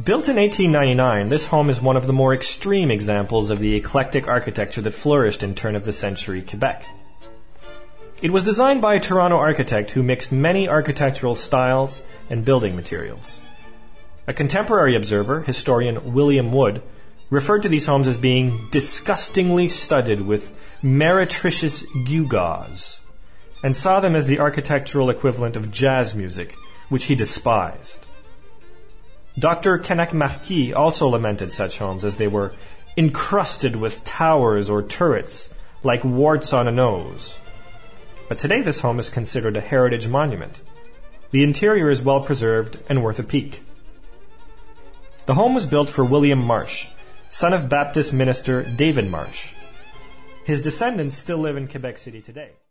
Built in 1899, this home is one of the more extreme examples of the eclectic architecture that flourished in turn-of-the-century Quebec. It was designed by a Toronto architect who mixed many architectural styles and building materials. A contemporary observer, historian William Wood, referred to these homes as being disgustingly studded with meretricious gewgaws, and saw them as the architectural equivalent of jazz music, which he despised. Dr. Canac Marquis also lamented such homes as they were encrusted with towers or turrets like warts on a nose. But today this home is considered a heritage monument. The interior is well preserved and worth a peek. The home was built for William Marsh, son of Baptist minister David Marsh. His descendants still live in Quebec City today.